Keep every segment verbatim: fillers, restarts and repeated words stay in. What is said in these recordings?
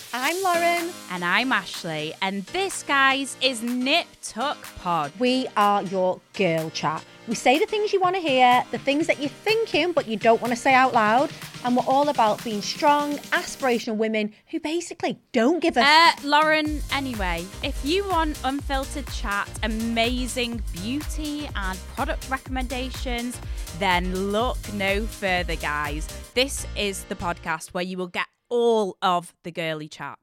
I'm Lauren. And I'm Ashley. And this, guys, is Nip Tuck Pod. We are your girl chat. We say the things you want to hear, the things that you're thinking but you don't want to say out loud. And we're all about being strong, aspirational women who basically don't give a... Uh, Lauren, anyway, if you want unfiltered chat, amazing beauty and product recommendations, then look no further, guys. This is the podcast where you will get all of the girly chat.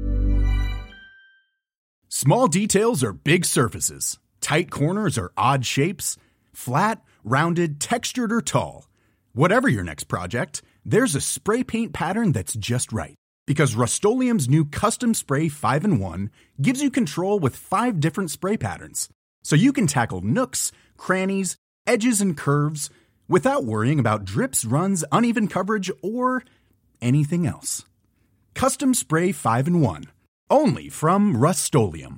Small details are big surfaces. Tight corners are odd shapes. Flat, rounded, textured, or tall. Whatever your next project, there's a spray paint pattern that's just right. Because Rust-Oleum's new Custom Spray five in one gives you control with five different spray patterns. So you can tackle nooks, crannies, edges, and curves without worrying about drips, runs, uneven coverage, or anything else. Custom Spray five in one. Only from Rust-Oleum.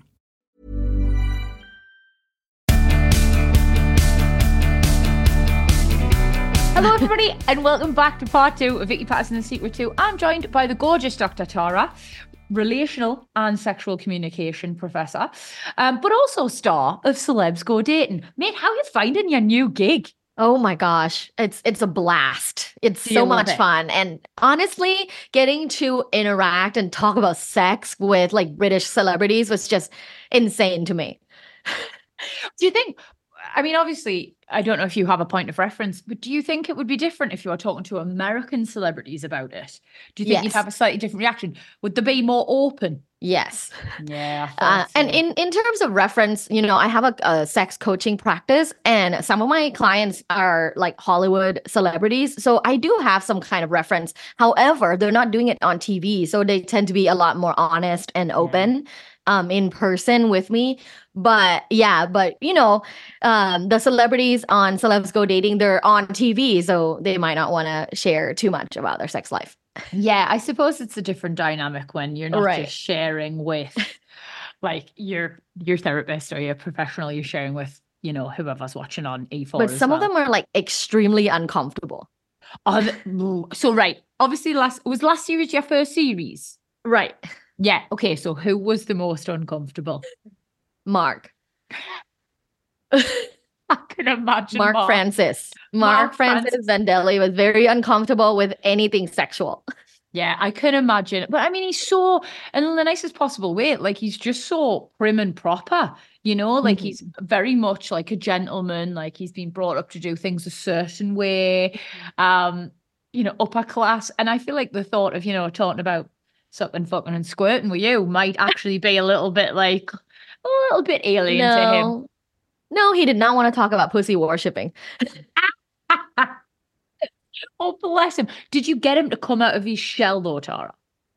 Hello everybody and welcome back to part two of Vicky Patterson and Secret two. I'm joined by the gorgeous Doctor Tara, relational and sexual communication professor, um, but also star of Celebs Go Dating. Mate, how are you finding your new gig? Oh my gosh, it's it's a blast. It's so much it? fun. And honestly, getting to interact and talk about sex with like British celebrities was just insane to me. Do you think, I mean, obviously, I don't know if you have a point of reference, but do you think it would be different if you were talking to American celebrities about it? Do you think Yes. you'd have a slightly different reaction? Would they be more open? Yes. Yeah. I Uh, thought so. and in, in terms of reference, you know, I have a, a sex coaching practice and some of my clients are like Hollywood celebrities. So I do have some kind of reference. However, they're not doing it on T V. So they tend to be a lot more honest and open um, in person with me. But yeah, but you know, um, the celebrities on Celebs Go Dating, they're on T V. So they might not want to share too much about their sex life. Yeah, I suppose it's a different dynamic when you're not Right. just sharing with like your your therapist or your professional, you're sharing with, you know, whoever's watching on E four. But as some of well. them are like extremely uncomfortable. Oh, the- so right. Obviously last was last series your first series. Right. Yeah. Okay, so who was the most uncomfortable? Mark. I can imagine Mark, Francis. Mark, Mark Francis Francis. Vandelli was very uncomfortable with anything sexual. Yeah, I can imagine. But I mean, he's so, and in the nicest possible way, like he's just so prim and proper, you know, like Mhm. he's very much like a gentleman, like he's been brought up to do things a certain way, um, you know, upper class. And I feel like the thought of, you know, talking about sucking, fucking, and squirting with you might actually be a little bit like, a little bit alien to him. No. No, he did not want to talk about pussy worshipping. Oh, bless him. Did you get him to come out of his shell though, Tara?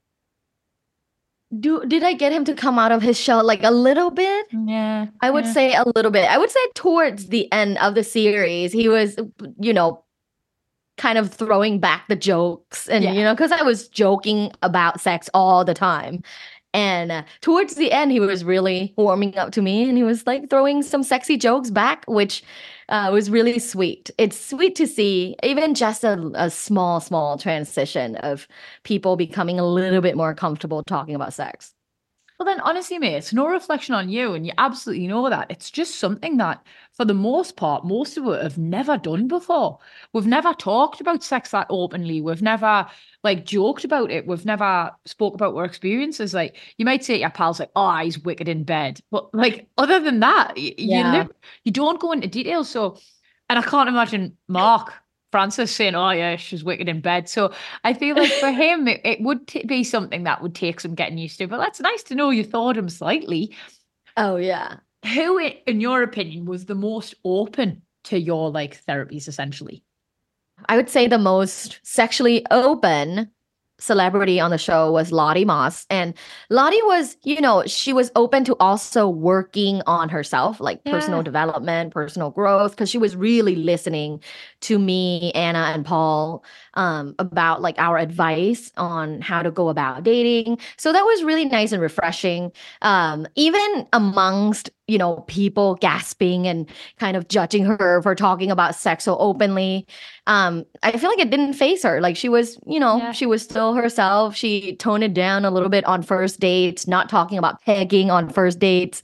Do did I get him to come out of his shell like a little bit? Yeah. I would yeah. say a little bit. I would say towards the end of the series, he was, you know, kind of throwing back the jokes and, Yeah. you know, because I was joking about sex all the time. And uh, towards the end, he was really warming up to me and he was like throwing some sexy jokes back, which uh, was really sweet. It's sweet to see even just a, a small, small transition of people becoming a little bit more comfortable talking about sex. Well, then, honestly, mate, it's no reflection on you, and you absolutely know that. It's just something that, for the most part, most of us have never done before. We've never talked about sex that openly. We've never, like, joked about it. We've never spoke about our experiences. Like, you might say to your pals, like, oh, he's wicked in bed. But, like, other than that, y- you, Yeah. live, you don't go into details. So, and I can't imagine Mark Francis saying, oh, yeah, she's wicked in bed. So I feel like for him, it, it would t- be something that would take some getting used to. But that's nice to know you thawed him slightly. Oh, yeah. Who, i- in your opinion, was the most open to your like therapies, essentially? I would say the most sexually open celebrity on the show was Lottie Moss. And Lottie was, you know, she was open to also working on herself, like Yeah. personal development, personal growth, because she was really listening to me, Anna, and Paul um, about like our advice on how to go about dating. So that was really nice and refreshing. Um, even amongst, you know, people gasping and kind of judging her for talking about sex so openly. Um, I feel like it didn't faze her. Like she was, you know, Yeah. she was still herself. She toned it down a little bit on first dates, not talking about pegging on first dates.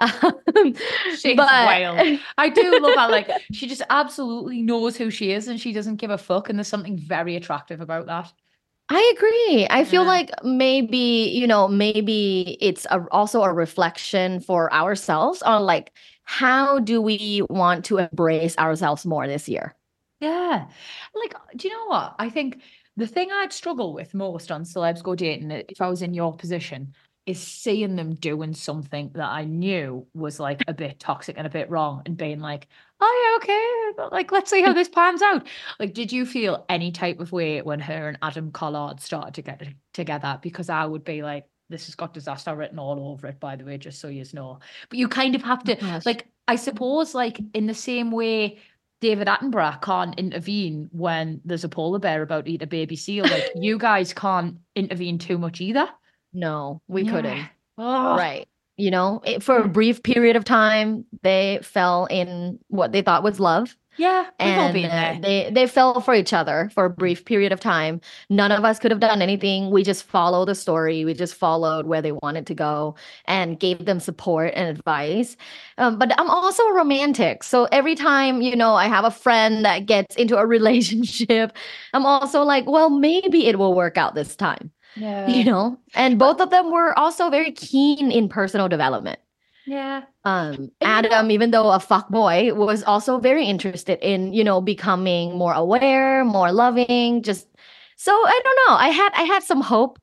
She's wild. I do love her. Like she just absolutely knows who she is and she doesn't give a fuck. And there's something very attractive about that. I agree. I feel Yeah. like maybe, you know, maybe it's a, also a reflection for ourselves on like, how do we want to embrace ourselves more this year? Yeah. Like, do you know what? I think the thing I'd struggle with most on Celebs Go Dating, if I was in your position, is seeing them doing something that I knew was like a bit toxic and a bit wrong and being like, oh, yeah, okay. But like, let's see how this pans out. Like, did you feel any type of way when her and Adam Collard started to get together? Because I would be like, this has got disaster written all over it, by the way, just so you know. But you kind of have to, Gosh. like, I suppose, like, in the same way David Attenborough can't intervene when there's a polar bear about to eat a baby seal, like, you guys can't intervene too much either. No, we Yeah. couldn't. Oh. Right. You know, it, for a brief period of time, they fell in what they thought was love. Yeah, we've all And been uh, there. they they fell for each other for a brief period of time. None of us could have done anything. We just followed the story. We just followed where they wanted to go and gave them support and advice. Um, but I'm also a romantic. So every time, you know, I have a friend that gets into a relationship, I'm also like, well, maybe it will work out this time. Yeah. You know, and both of them were also very keen in personal development. Yeah. Um, Adam, even though a fuckboy, was also very interested in, you know, becoming more aware, more loving. Just so I don't know. I had I had some hope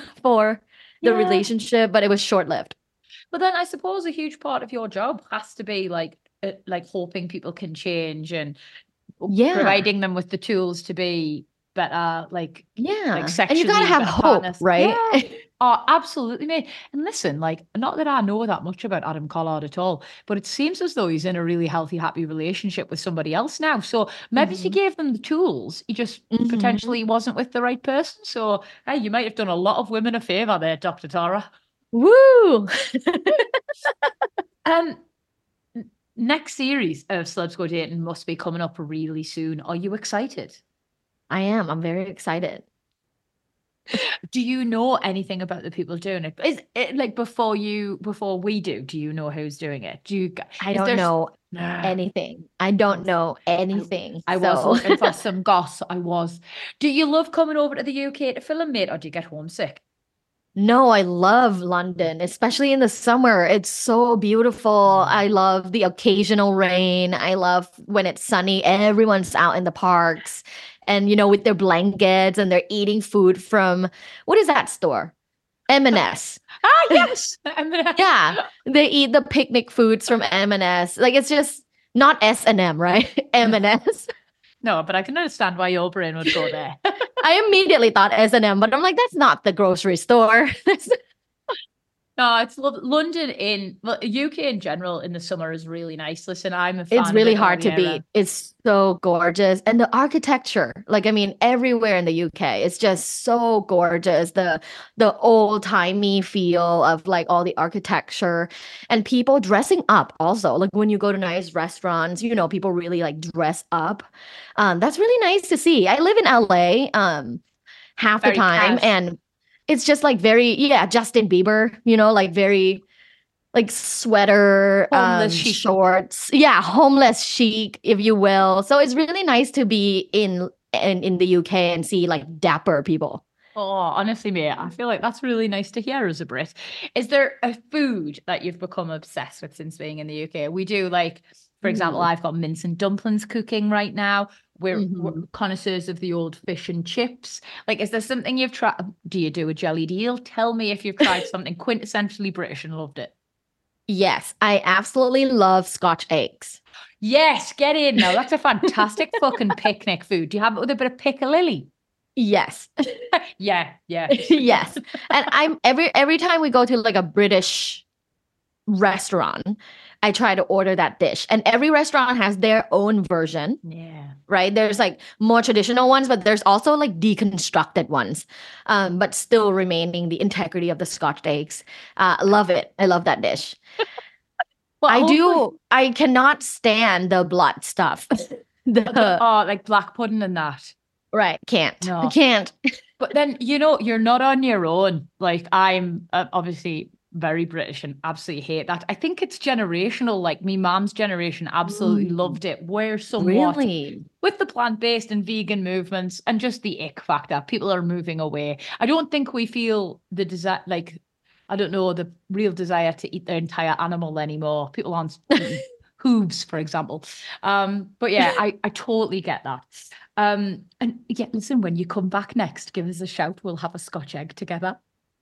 for the Yeah. relationship, but it was short lived. But then I suppose a huge part of your job has to be like, uh, like hoping people can change and Yeah. providing them with the tools to be better, like, Yeah, like and sexually you gotta have better hope, partners. right? Yeah. Oh, absolutely, mate. And listen, like, not that I know that much about Adam Collard at all, but it seems as though he's in a really healthy, happy relationship with somebody else now. So maybe he Mhm. gave them the tools. He just Mhm. potentially wasn't with the right person. So, hey, you might have done a lot of women a favor there, Doctor Tara. Woo! Um, n- next series of Celebs Go Dating must be coming up really soon. Are you excited? I am. I'm very excited. Do you know anything about the people doing it? Is it like before you, before we do? Do you know who's doing it? Do you? g- I is don't there s- know Nah. anything. I don't know anything. I was so- looking for some goss. I was. Do you love coming over to the U K to film, mate, or do you get homesick? No, I love London, especially in the summer. It's so beautiful. I love the occasional rain. I love when it's sunny. Everyone's out in the parks and, you know, with their blankets and they're eating food from, what is that store? M and S. Ah, yes. I'm gonna- Yeah, they eat the picnic foods from M and S. Like it's just not S and M, right? M and S. No, but I can understand why your brain would go there. I immediately thought S and M, but I'm like, that's not the grocery store. No, it's lo- London in well, U K in general in the summer is really nice. Listen, I'm a fan It's of really it all hard to year beat. round. It's so gorgeous. And the architecture, like I mean, everywhere in the U K, it's just so gorgeous. The the old-timey feel of like all the architecture and people dressing up also. Like when you go to nice restaurants, you know, people really like dress up. Um, that's really nice to see. I live in L A um half Very the time cash. and it's just like very, yeah, Justin Bieber, you know, like very like sweater, Homeless um, chic. shorts. Yeah, homeless chic, if you will. So it's really nice to be in in, in the U K and see like dapper people. Oh, honestly, mate, I feel like that's really nice to hear as a Brit. Is there a food that you've become obsessed with since being in the U K? We do like, for example, Mm. I've got mince and dumplings cooking right now. We're, we're Mhm. connoisseurs of the old fish and chips. Like, is there something you've tried? Do you do a jelly deal? Tell me if you've tried something quintessentially British and loved it. Yes, I absolutely love Scotch eggs. Yes, get in now. That's a fantastic fucking picnic food. Do you have it with a bit of piccalilli? Yes. Yeah, yeah. Yes. And I'm every every time we go to like a British restaurant, I try to order that dish. And every restaurant has their own version. Yeah. Right? There's like more traditional ones, but there's also like deconstructed ones, um, but still remaining the integrity of the Scotch eggs. Uh, love it. I love that dish. Well, I hopefully- do. I cannot stand the blood stuff. the, Oh, like black pudding and that. right. Can't. No. I can't. But then, you know, you're not on your own. Like, I'm uh, obviously very British and absolutely hate that. I think it's generational. Like, me mom's generation absolutely Mm. loved it. We're somewhat Really? with the plant-based and vegan movements and just the ick factor. People are moving away. I don't think we feel the desire, like, I don't know, the real desire to eat their entire animal anymore. People aren't eating hooves, for example. Um, but yeah, I, I totally get that. Um, and yeah, listen, when you come back next, give us a shout. We'll have a Scotch egg together.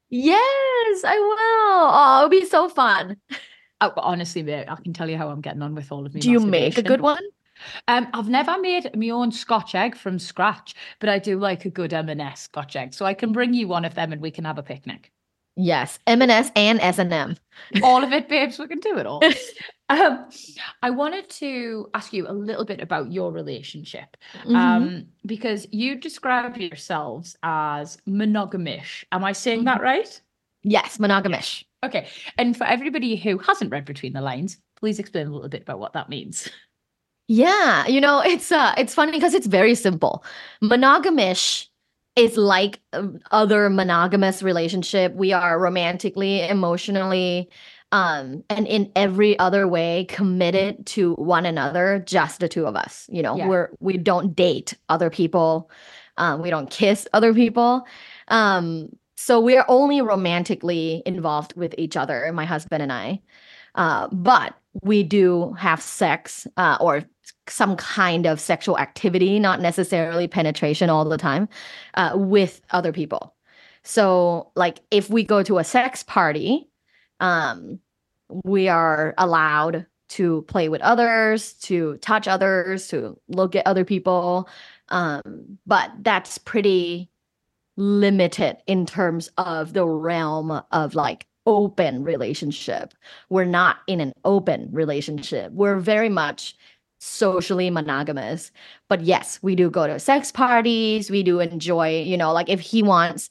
Yes, I will. Oh, it'll be so fun. I, honestly, mate, I can tell you how I'm getting on with all of me. Do you make a good one? Um, I've never made my own Scotch egg from scratch, but I do like a good M and S Scotch egg. So I can bring you one of them and we can have a picnic. Yes, M and S and S and M. All of it, babes. We can do it all. Um, I wanted to ask you a little bit about your relationship, Mhm. um, because you describe yourselves as monogamish. Am I saying that right? Yes, monogamish. Okay. And for everybody who hasn't read between the lines, please explain a little bit about what that means. Yeah, you know, it's uh it's funny because it's very simple. Monogamish is like um, other monogamous relationship. We are romantically, emotionally, um, and in every other way committed to one another, just the two of us. You know, Yeah. we're we don't date other people. Um, we don't kiss other people. Um, so we're only romantically involved with each other, my husband and I. Uh, but we do have sex uh, or some kind of sexual activity, not necessarily penetration all the time, uh, with other people. So, like, if we go to a sex party, um, we are allowed to play with others, to touch others, to look at other people. Um, but that's pretty limited in terms of the realm of like open relationship. We're not in an open relationship. We're very much socially monogamous. But yes, we do go to sex parties. We do enjoy, you know, like if he wants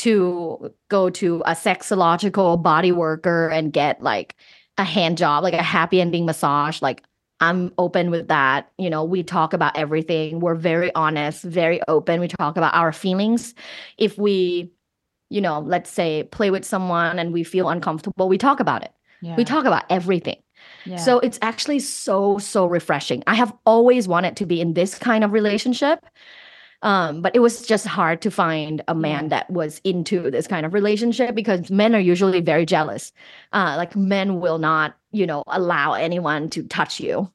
to go to a sexological body worker and get like a hand job, like a happy ending massage, like I'm open with that. You know, we talk about everything. We're very honest, very open. We talk about our feelings. If we, you know, let's say play with someone and we feel uncomfortable, we talk about it. Yeah. We talk about everything. Yeah. So it's actually so, so refreshing. I have always wanted to be in this kind of relationship. Um, but it was just hard to find a man Yeah. that was into this kind of relationship because men are usually very jealous. Uh, like men will not, you know, allow anyone to touch you.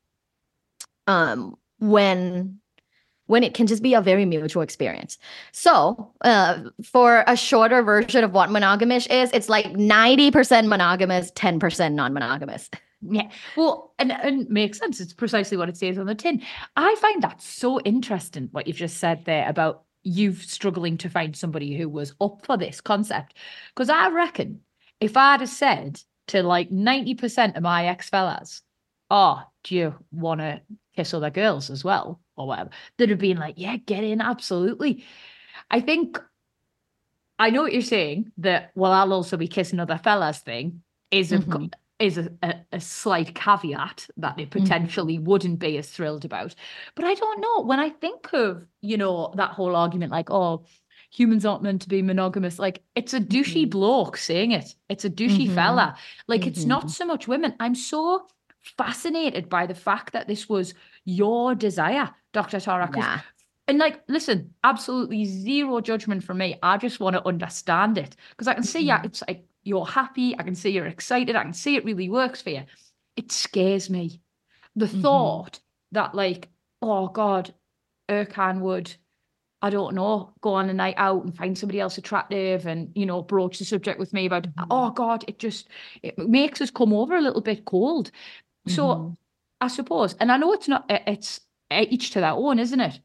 Um, when when it can just be a very mutual experience. So, uh, for a shorter version of what monogamish is, it's like ninety percent monogamous, ten percent non-monogamous. Yeah. Well, and, and makes sense. It's precisely what it says on the tin. I find that so interesting, what you've just said there about you struggling to find somebody who was up for this concept. Because I reckon if I'd have said to like ninety percent of my ex-fellas, oh, do you want to kiss other girls as well? Or whatever, they'd have been like, yeah, get in, absolutely. I think, I know what you're saying, that, well, I'll also be kissing other fellas thing is a, Mhm. is a, a, a slight caveat that they potentially wouldn't be as thrilled about. But I don't know, when I think of, you know, that whole argument, like, oh, humans aren't meant to be monogamous, like, it's a douchey Mhm. bloke saying it. It's a douchey Mhm. fella. Like, it's Mhm. not so much women. I'm so fascinated by the fact that this was your desire, Doctor Tara. 'cause- Yeah. And like, listen, absolutely zero judgment from me. I just want to understand it because I can see, yeah, it's like you're happy. I can see you're excited. I can see it really works for you. It scares me. The Mhm. thought that like, oh God, Erkan would, I don't know, go on a night out and find somebody else attractive and, you know, broach the subject with me about, Mhm. oh God, it just, it makes us come over a little bit cold. So Mhm. I suppose, and I know it's not, it's each to their own, isn't it?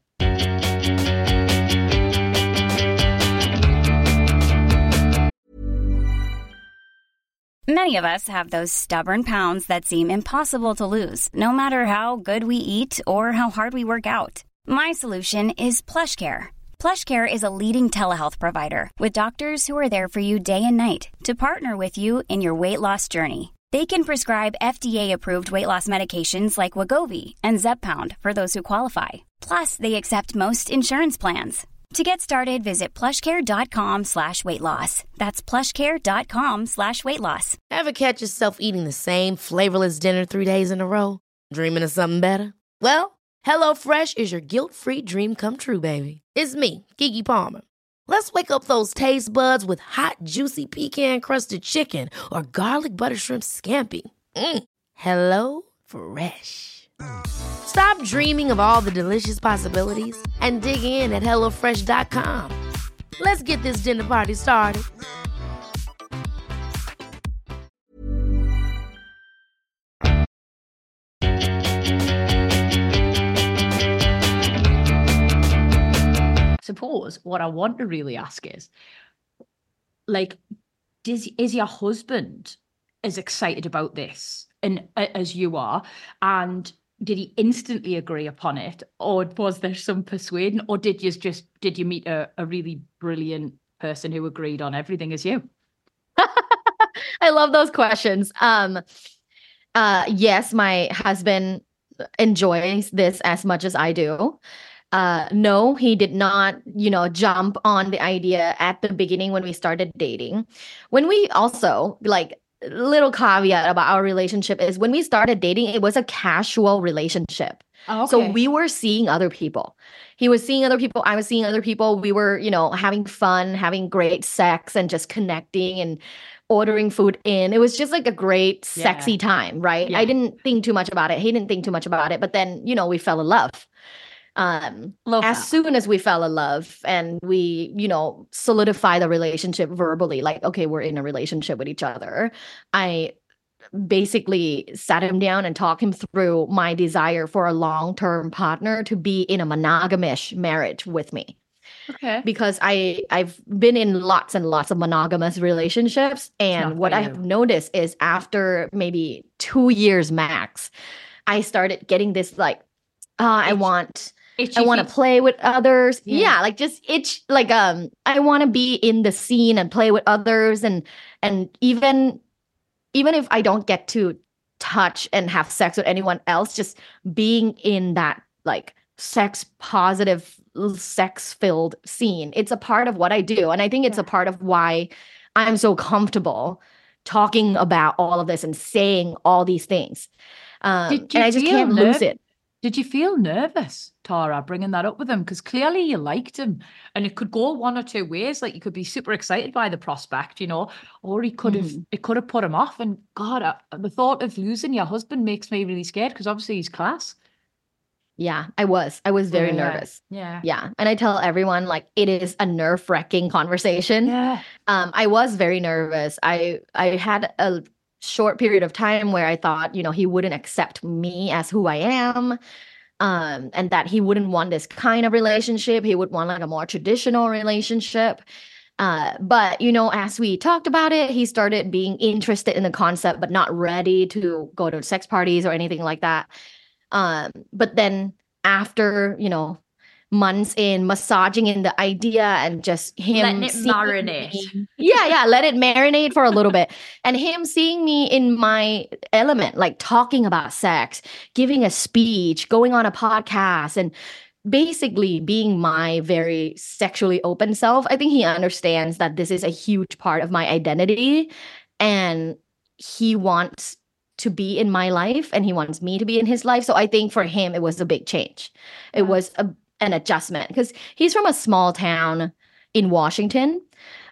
Many of us have those stubborn pounds that seem impossible to lose, no matter how good we eat or how hard we work out. My solution is PlushCare. PlushCare is a leading telehealth provider with doctors who are there for you day and night to partner with you in your weight loss journey. They can prescribe F D A-approved weight loss medications like Wegovy and Zepbound for those who qualify. Plus, they accept most insurance plans. To get started, visit plushcare.com slash weight loss. That's plushcare.com slash weight loss. Ever catch yourself eating the same flavorless dinner three days in a row? Dreaming of something better? Well, HelloFresh is your guilt-free dream come true, baby. It's me, Keke Palmer. Let's wake up those taste buds with hot, juicy pecan-crusted chicken or garlic butter shrimp scampi. Mm. Hello Fresh. Stop dreaming of all the delicious possibilities and dig in at hello fresh dot com. Let's get this dinner party started. Suppose what I want to really ask is, like, does, is your husband as excited about this and uh, as you are? And did he instantly agree upon it, or was there some persuading, or did you just did you meet a, a really brilliant person who agreed on everything as you? I love those questions. Um, uh, yes, my husband enjoys this as much as I do. Uh, no, he did not, you know, jump on the idea at the beginning when we started dating. When we also, like, little caveat about our relationship is when we started dating, it was a casual relationship. Oh, okay. So we were seeing other people. He was seeing other people. I was seeing other people. We were, you know, having fun, having great sex and just connecting and ordering food in. It was just like a great, Yeah. sexy time, right? Yeah. I didn't think too much about it. He didn't think too much about it. But then, you know, we fell in love. Um, Love as that. soon as we fell in love and we, you know, solidify the relationship verbally, like, okay, we're in a relationship with each other. I basically sat him down and talked him through my desire for a long-term partner to be in a monogamous marriage with me. Okay. Because I, I've been in lots and lots of monogamous relationships. not And for what I you. have noticed is after maybe two years max, I started getting this like, uh, I Itch. want... Itchy I want to feet. play with others. Yeah. Yeah, like just itch. Like um, I want to be in the scene and play with others, and and even even if I don't get to touch and have sex with anyone else, just being in that like sex positive, sex filled scene. It's a part of what I do, and I think it's a part of why I'm so comfortable talking about all of this and saying all these things. Um, Did you and I just feel can't lose nerv- it. Did you feel nervous, Tara, bringing that up with him? Because clearly you liked him, and it could go one or two ways. Like you could be super excited by the prospect, you know, or he could have Mhm. it could have put him off. And God, I, the thought of losing your husband makes me really scared because obviously he's class. Yeah, I was. I was very Yeah. nervous. Yeah. Yeah. And I tell everyone like it is a nerve-wracking conversation. Yeah. Um, I was very nervous. I I had a short period of time where I thought, you know, he wouldn't accept me as who I am. Um, and that he wouldn't want this kind of relationship. He would want like a more traditional relationship. Uh, but you know, as we talked about it, he started being interested in the concept, but not ready to go to sex parties or anything like that. Um, but then after, you know, months in massaging in the idea and just him Letting it seeing marinate. me- yeah, yeah, let it marinate for a little bit. And him seeing me in my element, like talking about sex, giving a speech, going on a podcast, and basically being my very sexually open self. I think he understands that this is a huge part of my identity and he wants to be in my life and he wants me to be in his life. So I think for him, it was a big change. It was a, an adjustment because he's from a small town in Washington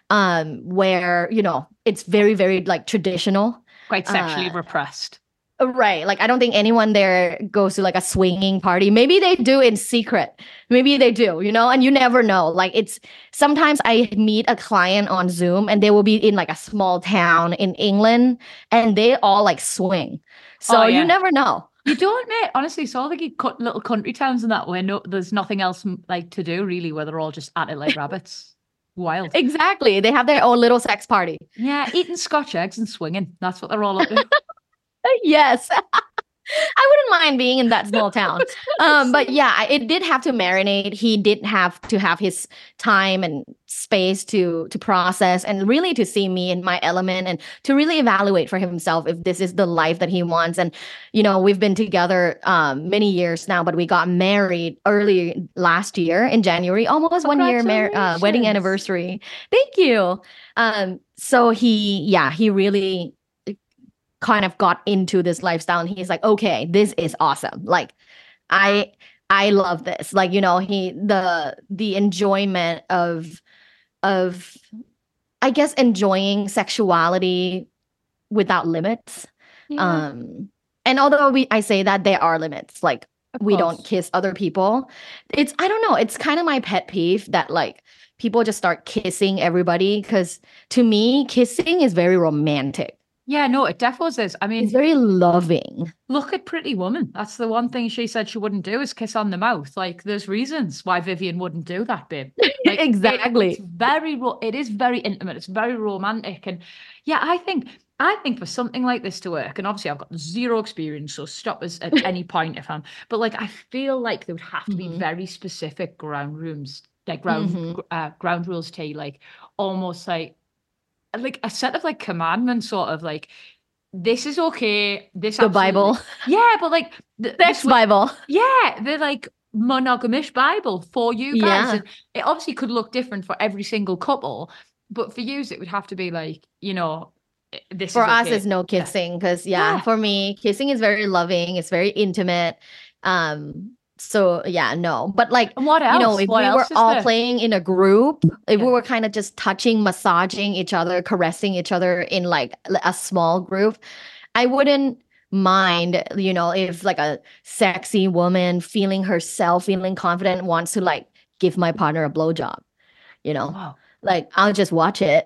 um, where, you know, it's very, very like traditional. Quite sexually Uh, repressed. Right. Like, I don't think anyone there goes to like a swinging party. Maybe they do in secret. Maybe they do, you know, and you never know. Like, it's sometimes I meet a client on Zoom and they will be in like a small town in England and they all like swing. So Oh, yeah. you never know. You don't, mate. Honestly, it's all like you cut little country towns in that way. No, there's nothing else m- like to do really, where they're all just at it like rabbits. Wild. Exactly. They have their own little sex party. Yeah, eating Scotch eggs and swinging. That's what they're all up to. Yes. I wouldn't mind being in that small town. Um, but yeah, I- it did have to marinate. He did have to have his time and space to to process and really to see me in my element and to really evaluate for himself if this is the life that he wants. And you know, we've been together um, many years now, but we got married early last year in January, almost one year mar- uh, wedding Congratulations. anniversary. Thank you. Um, so he, yeah, he really kind of got into this lifestyle and he's like, okay, this is awesome. Like I I love this. Like, you know, he the the enjoyment of of I guess enjoying sexuality without limits. Yeah, Um and although we I say that there are limits, like of we course. don't kiss other people. It's I don't know, it's kind of my pet peeve that like people just start kissing everybody because to me, kissing is very romantic. Yeah, no, it definitely is. I mean, It's very loving. look at Pretty Woman. That's the one thing she said she wouldn't do is kiss on the mouth. Like, there's reasons why Vivian wouldn't do that, babe. Like, it- Exactly. it's very, ro- it is very intimate. It's very romantic, and yeah, I think, I think for something like this to work, and obviously I've got zero experience, so stop us at any point if I'm. But like, I feel like there would have to be Mhm. very specific ground rooms, like ground Mhm. gr- uh, ground rules, T, like almost like like a set of like commandments, sort of like this is okay. This The absolutely- Bible. yeah, but like th- Sex this would- Bible. yeah, they're like monogamish Bible for you guys. Yeah. And it obviously could look different for every single couple, but for you, it would have to be like, you know, eh, this For is us, okay. it's no kissing because yeah, Yeah. for me, kissing is very loving. It's very intimate. Um, so yeah, no. But like And what else? you know, if what we else were is all there? playing in a group, if we Yeah. were kind of just touching, massaging each other, caressing each other in like l- a small group, I wouldn't mind, you know, if like a sexy woman feeling herself, feeling confident, wants to like give my partner a blowjob, you know, Wow. like I'll just watch it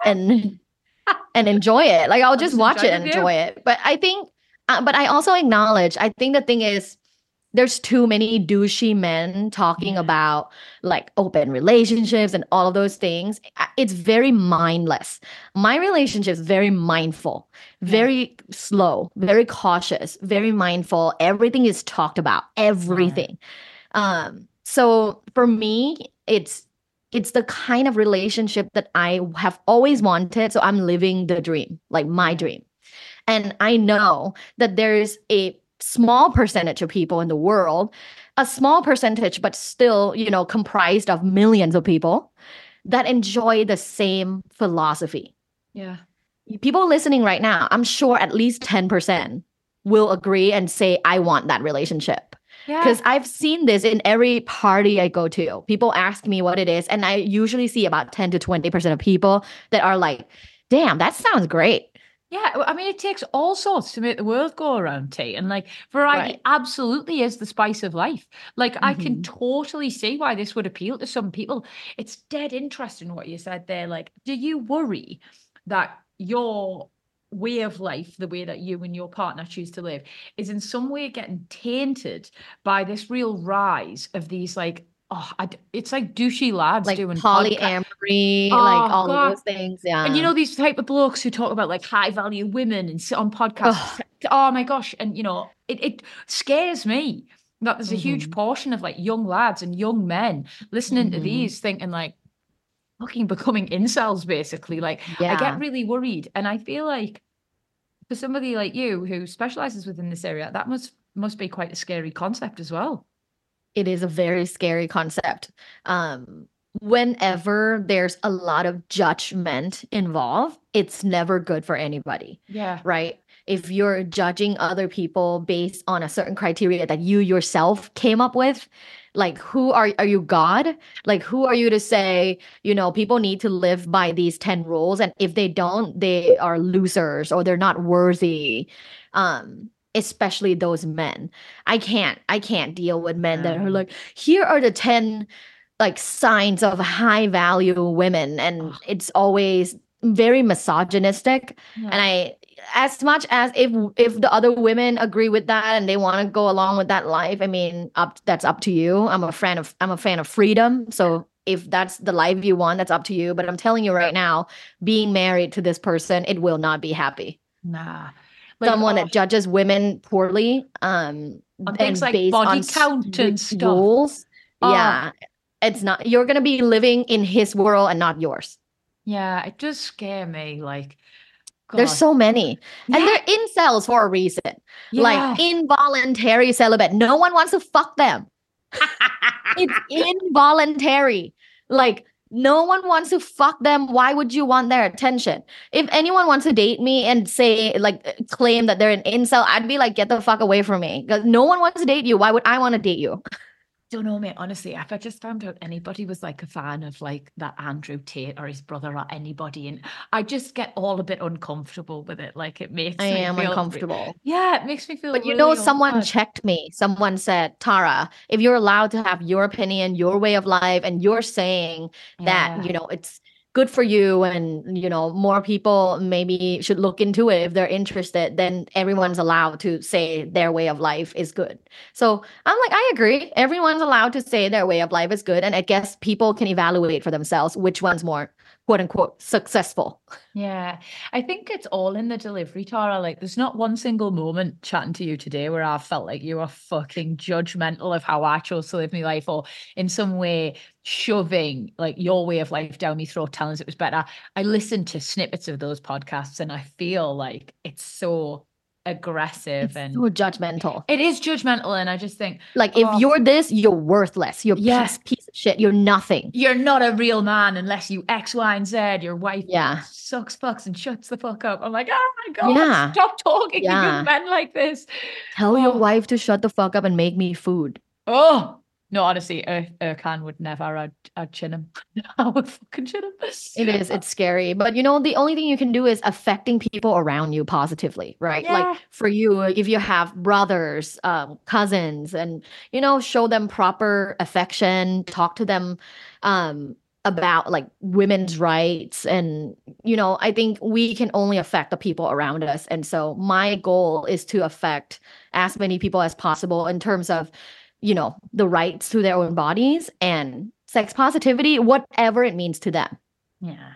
and and enjoy it. Like I'll just just watch enjoy it the and view. enjoy it. But I think, uh, but I also acknowledge, I think the thing is, there's too many douchey men talking Yeah. about like open relationships and all of those things. Uh, It's very mindless. My relationship is very mindful, very slow, very cautious, very mindful. Everything is talked about, everything. Um, so for me, it's it's the kind of relationship that I have always wanted. So I'm living the dream, like my dream. And I know that there is a small percentage of people in the world, a small percentage, but still, you know, comprised of millions of people that enjoy the same philosophy. Yeah. People listening right now, I'm sure at least ten percent will agree and say, I want that relationship. Yeah. Because I've seen this in every party I go to. People ask me what it is, and I usually see about ten to twenty percent of people that are like, damn, that sounds great. Yeah, well, I mean, it takes all sorts to make the world go around, T. And like variety Right. absolutely is the spice of life. Like I can Mhm. totally see why this would appeal to some people. It's dead interesting what you said there. Like, do you worry that your way of life, the way that you and your partner choose to live, is in some way getting tainted by this real rise of these like, oh, I d it's like douchey lads Like doing podca- polyamory, Oh, like all God. of those things. Yeah. And you know these type of blokes who talk about like high value women and sit on podcasts. Ugh. Oh my gosh! And you know it it scares me that there's a huge Mhm. portion of like young lads and young men listening to Mhm. these, thinking like, fucking becoming incels basically. Like I Yeah. get really worried, and I feel like for somebody like you who specializes within this area, that must must be quite a scary concept as well. It is a very scary concept. Um, whenever there's a lot of judgment involved, it's never good for anybody, Yeah. right? If you're judging other people based on a certain criteria that you yourself came up with, like who are are you God? Like who are you to say, you know, people need to live by these ten rules, and if they don't, they are losers or they're not worthy. Um, especially those men. I can't I can't deal with men that are No. like, here are the ten like signs of high value women, and Ugh. it's always very misogynistic. Yeah. And I, as much as if if the other women agree with that and they want to go along with that life, I mean, up that's up to you. I'm a fan of I'm a fan of freedom. So if that's the life you want, that's up to you. But I'm telling you right now, being married to this person, it will not be happy. Nah. Like, someone oh, that judges women poorly, um, on things and like based body on count and strict stuff. rules. Oh. Yeah, it's not. You're gonna be living in his world and not yours. Yeah, it does scare me. Like, There's God. so many, and Yeah. they're incels for a reason. Yeah. Like involuntary celibate. No one wants to fuck them. It's involuntary. Like no one wants to fuck them. Why would you want their attention? If anyone wants to date me and say like claim that they're an incel, I'd be like, get the fuck away from me. Because no one wants to date you. Why would I want to date you? Don't know, mate. Honestly, if I just found out anybody was like a fan of like that Andrew Tate or his brother or anybody, and I just get all a bit uncomfortable with it. Like it makes I me am feel, uncomfortable. Yeah, it makes me feel. But you really know, someone awkward. checked me. Someone said, Tara, if you're allowed to have your opinion, your way of life, and you're saying that, Yeah. you know, it's good for you and, you know, more people maybe should look into it if they're interested, then everyone's allowed to say their way of life is good. So I'm like, I agree. Everyone's allowed to say their way of life is good. And I guess people can evaluate for themselves which one's more quote unquote successful. Yeah, I think it's all in the delivery, Tara. Like, there's not one single moment chatting to you today where I felt like you were fucking judgmental of how I chose to live my life, or in some way shoving like your way of life down my throat, telling us it was better. I listened to snippets of those podcasts, and I feel like it's so aggressive It's and so judgmental. it is judgmental. And I just think, Like if oh, you're this, you're worthless. You're Yeah. piece, piece of shit. You're nothing. you're not a real man unless you X, Y, and Z. Your wife Yeah. sucks fucks and shuts the fuck up. I'm like, oh my God, Yeah. stop talking to Yeah. young men like this. Tell your Oh. wife to shut the fuck up and make me food. Oh, no, honestly, Ur- Urkan would never. I'd, I'd chin him. I would fucking chin him. It is. It's scary. But you know, the only thing you can do is affecting people around you positively, right? Yeah. Like for you, if you have brothers, um, cousins, and you know, show them proper affection, talk to them um about like women's rights. And you know, I think we can only affect the people around us. And so my goal is to affect as many people as possible in terms of, you know, the rights to their own bodies and sex positivity, whatever it means to them. Yeah.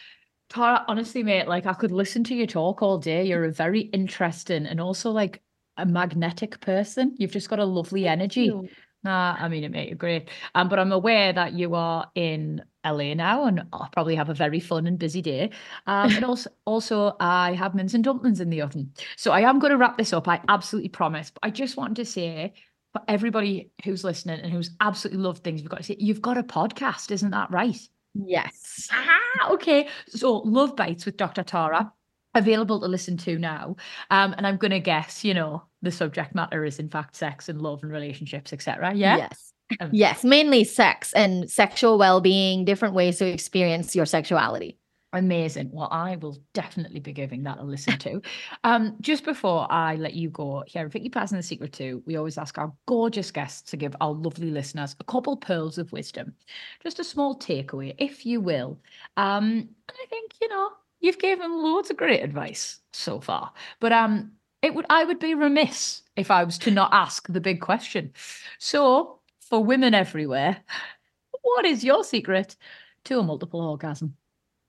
Tara, honestly, mate, like I could listen to you talk all day. You're a very interesting and also like a magnetic person. You've just got a lovely energy. Nah, I mean, it mate, you're great. Um, but I'm aware that you are in L A now, and I'll probably have a very fun and busy day. Um, and also, also, I have mince and dumplings in the oven. So I am going to wrap this up. I absolutely promise. But I just wanted to say, for everybody who's listening and who's absolutely loved things, we've got to say, you've got a podcast, isn't that right? Yes. Ah, okay. So Love Bites with Doctor Tara, available to listen to now. Um, and I'm going to guess, you know, the subject matter is in fact sex and love and relationships, et cetera. Yeah. Yes. Um, Yes. Mainly sex and sexual well-being, different ways to experience your sexuality. Amazing. Well, I will definitely be giving that a listen to. Um, just before I let you go, here at Vicky Passing the Secret To, we always ask our gorgeous guests to give our lovely listeners a couple pearls of wisdom. Just a small takeaway, if you will. Um, and I think, you know, you've given loads of great advice so far. But um, it would I would be remiss if I was to not ask the big question. So, for women everywhere, what is your secret to a multiple orgasm?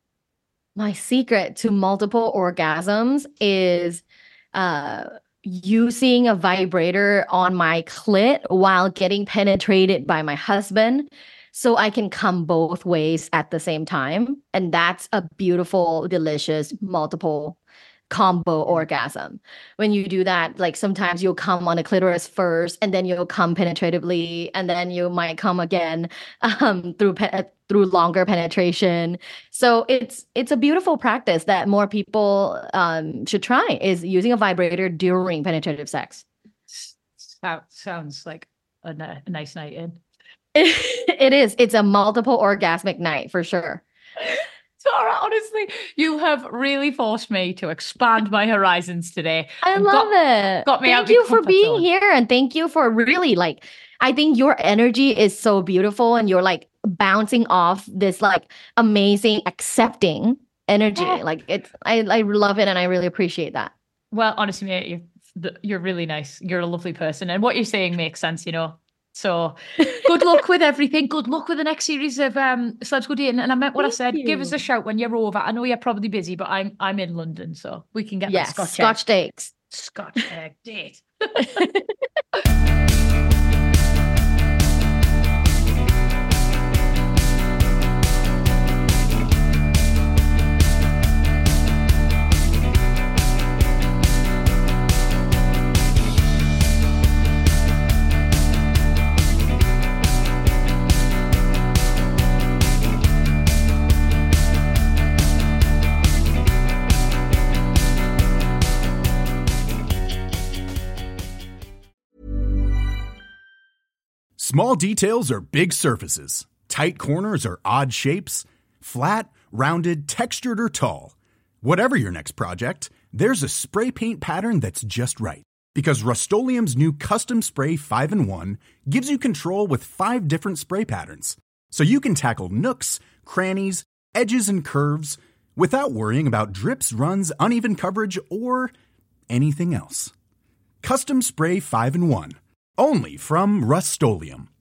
My secret to multiple orgasms is uh, using a vibrator on my clit while getting penetrated by my husband so I can come both ways at the same time. And that's a beautiful, delicious, multiple combo orgasm. When you do that, like sometimes you'll come on a clitoris first, and then you'll come penetratively, and then you might come again um, through pe- through longer penetration. So it's it's a beautiful practice that more people um, should try, is using a vibrator during penetrative sex. That sounds like a, n- a nice night in. It is. It's a multiple orgasmic night for sure. Tara, honestly, you have really forced me to expand my horizons today. I and love got, it. got me out Thank of my you for comfort being zone. here, and thank you for really like, I think your energy is so beautiful, and you're like bouncing off this like amazing accepting energy. Yeah. Like it's, I, I love it, and I really appreciate that. Well, honestly, mate, you're, you're really nice. You're a lovely person. And what you're saying makes sense, you know. So good luck with everything. Good luck with the next series of um Celebs Go Dating. And I meant what I Thank said. Give us you. a shout when you're over. I know you're probably busy, but I'm I'm in London, so we can get Yes, that Scotch. Scotch egg. dates. Scotch egg date. Small details are big surfaces. Tight corners are odd shapes. Flat, rounded, textured, or tall. Whatever your next project, there's a spray paint pattern that's just right. Because Rust-Oleum's new Custom Spray five in one gives you control with five different spray patterns. So you can tackle nooks, crannies, edges, and curves without worrying about drips, runs, uneven coverage, or anything else. Custom Spray five in one. Only from Rust-Oleum.